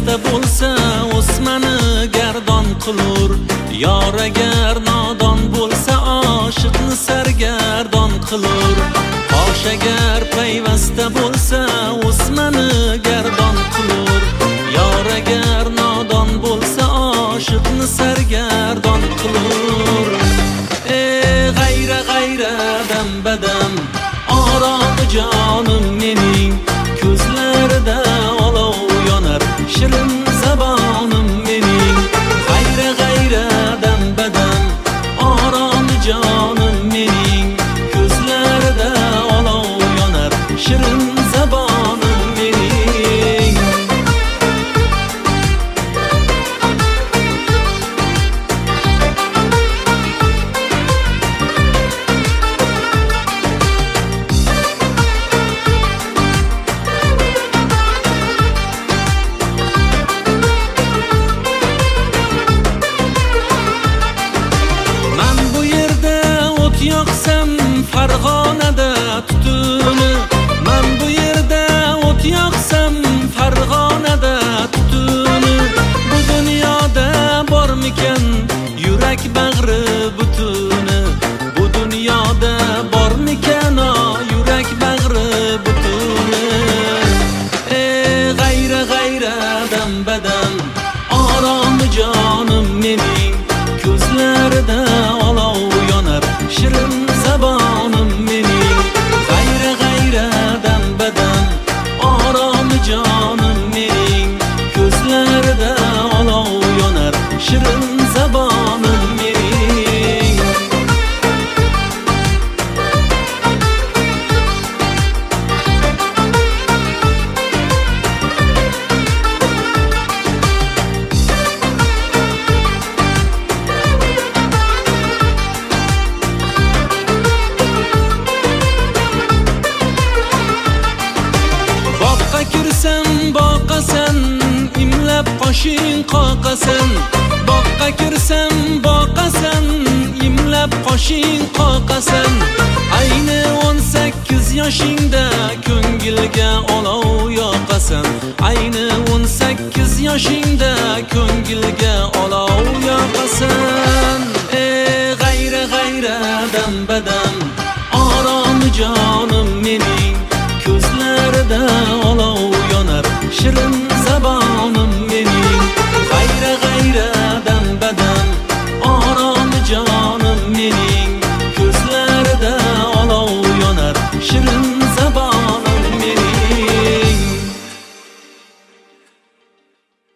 payvasta bo'lsa o'smani gardon qilur. Yor agar nodon bo'lsa oshiqni sargardon qilur. Tosh agar payvasta bo'lsa o'smani gardon qilur. Yor agar nodon bo'lsa oshiqni sargardon qilur. G'ayra g'ayra dam badam orom jonim mening, ko'zlarida olov yonar shirin zabonim mening. G'ayra g'ayra dam badam orom jonim mening, ko'zlarida olov yonar shirin zabonim mening. Yoqsam Farg'onada tutuni, men bu yerda o't yoqsam Farg'onada tutuni. Bu dunyoda bormikan yurak bag'ri butuni? Bu dunyoda bormikan yurak bag'ri butuni? G'ayra g'ayra dam badam orom jonim mening, ko'zlarida olov yonar shirin zabonim mening. G'ayra g'ayra dam badam orom jonim mening, ko'zlarida olov yonar shirin zabonim mening. Boqqa kirsam boqasan, imlab qoshing qoqasan. Boqqa kirsam boqasan, imlab qoshing qoqasan. Ayni 18 yoshingda ko'ngilga olov yoqasan. Ayni 18 yoshingda ko'ngilga olov yoqasan. G'ayra g'ayra dam badam orom jonim mening, ko'zlarida olov yonar shirin